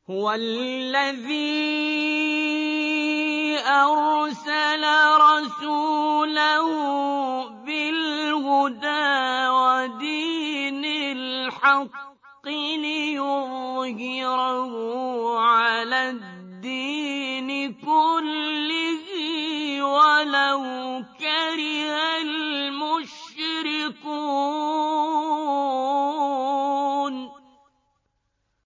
هُوَ الَّذِي أَرْسَلَ رَسُولَهُ بِالْهُدَىٰ وَدِينِ الْحَقِّ لِيُظْهِرَهُ عَلَى الدِّينِ كُلِّهِ وَلَوْ كَرِهَ الْمُشْرِكُونَ.